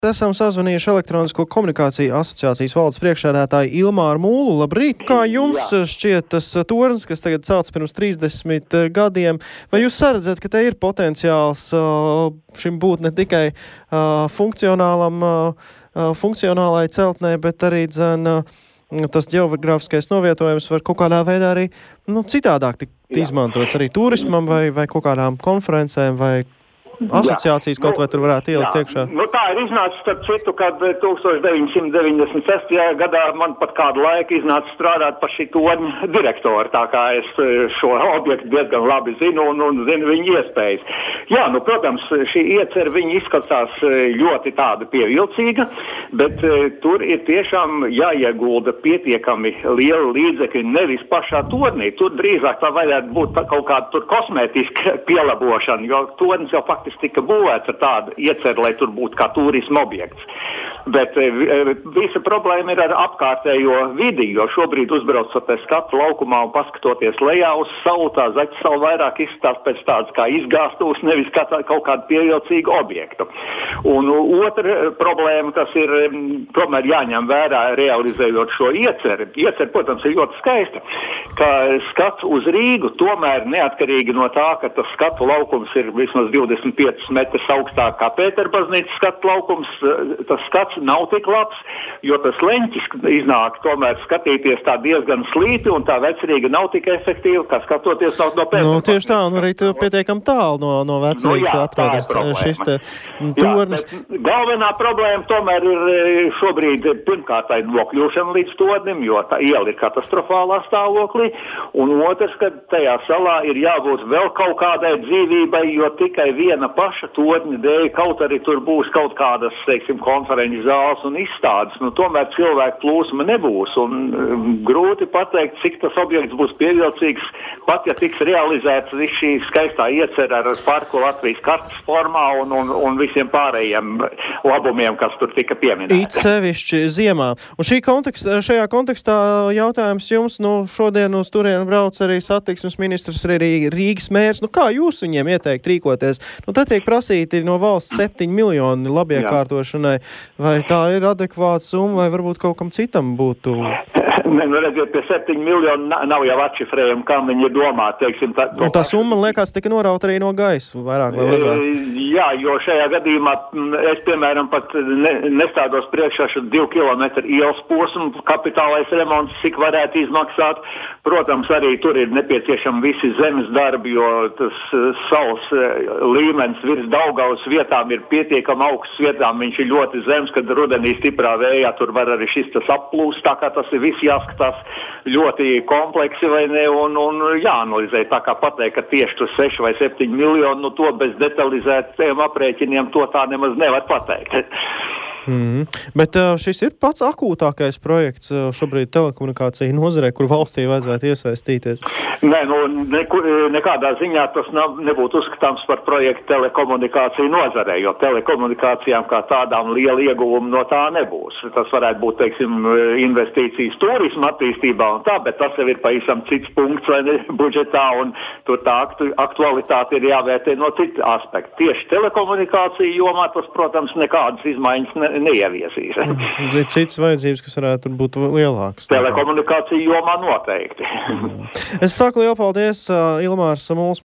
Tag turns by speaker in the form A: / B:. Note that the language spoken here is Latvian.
A: Esam sazvanījuši Elektronisko komunikāciju asociācijas valdes priekšsēdētāju Ilmāru Mūlu. Labrīt! Kā jums šķiet tas tornis, kas tagad celts pirms 30 gadiem? Vai jūs saredzat, ka te ir potenciāls šim būt ne tikai funkcionālai celtnei, bet arī tas ģeogrāfiskais novietojums var kaut kādā veidā arī citādāk tikt izmantots arī turismam vai kaut kādām konferencēm vai asociācijas kaut vai tur varētu ielikt iekšā?
B: Tā ir iznācis, starp citu, kad 1996. Gadā man pat kādu laiku iznāca strādāt par šī torņa direktoru, tā kā es šo objektu diezgan labi zinu un zinu viņa iespējas. Jā, protams, šī iecer viņa izskatās ļoti tāda pievilcīga, bet tur ir tiešām jāiegulda pietiekami liela līdzekļi nevis pašā tornī. Tur drīzāk tā vajadzētu būt kaut kāda tur kosmētiska pielabošana, jo tornis jau faktiski tika būvēts ar tādu ieceru, lai tur būtu kā turisma objekts. Bet visa problēma ir ar apkārtējo vidi, jo šobrīd uzbraucot pēc skatu laukumā un paskatoties lejā uz salu, tā zaķa salu vairāk izskatās pēc tādas kā izgāstūs, nevis kā kaut kādu pievilcīgu objektu. Un otra problēma, kas ir tomēr jāņem vērā realizējot šo ieceri. Ieceri, protams, ir ļoti skaista, ka skats uz Rīgu tomēr neatkarīgi no tā, ka tas skatu laukums ir vismaz 25 metrus augstāk kā Pēterbaznīcas skatu laukums, tas skats nav tik labs, jo tas leņķis iznāk tomēr skatīties tā diezgan slīpi un tā Vecrīga nav tik efektīva, kā skatoties no Pēterbaznīcas.
A: Tieši tā, un arī pietiekam tālu no Vecrīgas atrodas šis te tornis.
B: Galvenā problēma tomēr ir šobrīd pirmkārt nokļūšana līdz tornim, jo tā iela ir katastrofālā stāvoklī, un otrs, ka tajā salā ir jābūt vēl kaut kādai dzīvībai, jo tikai viena paša torņa dēļ, kaut arī tur būs kaut kādas, konferences zāles un izstādes, tomēr cilvēku plūsma nebūs, un grūti pateikt, cik tas objekts būs pievilcīgs, pat ja tiks realizēts viss šī skaistā iecer ar parku Latvijas kartas formā un visiem pārējiem labumiem, kas tur tika pieminēti.
A: It sevišķi ziemā. Un šajā kontekstā jautājums jums, šodien uz turienu brauc arī satiksmes ministrs, arī Rīgas mērs. Kā jūs viņiem ieteikt rīkoties? Te tiek prasīti no valsts 7 miljoni labiekārtošanai. Vai tā ir adekvāta summa, vai varbūt kaut kam citam būtu?
B: Redziet, pie 7 miljonu nav jau atšifrējumi, kam viņi ir domāti.
A: Tā summa, man liekas, tika norauta arī no gaisa, vairāk vai mazāk.
B: Jā, jo šajā gadījumā es, piemēram, pat nestādos priekšā šo 2 kilometru ielas posmu kapitālais remonts, cik varētu izmaksāt. Protams, arī tur ir nepieciešami visi zemes darbi, jo tas salas līmenis virs Daugavas vietām ir pietiekami augsts, vietām viņš ir ļoti zems, kad rudenī stiprā vējā tur var arī šis tas applūst, tā kā tas ir viss jāskatās ļoti kompleksi vai ne, un jāanalizē. Tā kā pateikt, ka tieši tur 6 vai 7 miljonu, to bez detalizētiem aprēķiniem to tā nemaz nevar pateikt.
A: Bet šis ir pats akūtākais projekts šobrīd telekomunikāciju nozarē, kur valstī vajadzētu iesaistīties?
B: Nē, nekādā ziņā tas nebūtu uzskatāms par projektu telekomunikāciju nozarē, jo telekomunikācijām kā tādām liela ieguvuma no tā nebūs. Tas varētu būt, investīcijas turisma attīstībā un tā, bet tas jau ir pavisam cits punkts budžetā, un tur tā aktualitāte ir jāvērtē no cita aspekta. Tieši telekomunikāciju jomā tas, protams, nekādas izmaiņas neieviesīs.
A: Ir citas vajadzības, kas varētu būt lielākas.
B: Telekomunikāciju jomā noteikti.
A: Es saku lielu paldies, Ilmārs Mūls.